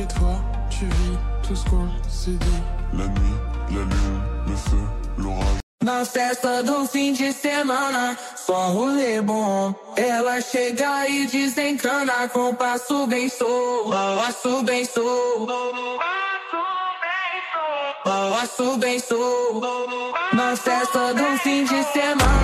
Et toi, tu vis tout ce qu'on s'est dit. La nuit, la lune, le feu, l'orage. Na festa do fim de semana, só um rolê bom. Ela chega e desencana com passo bem solto, passo bem solto, passo bem solto. Na festa do fim de semana.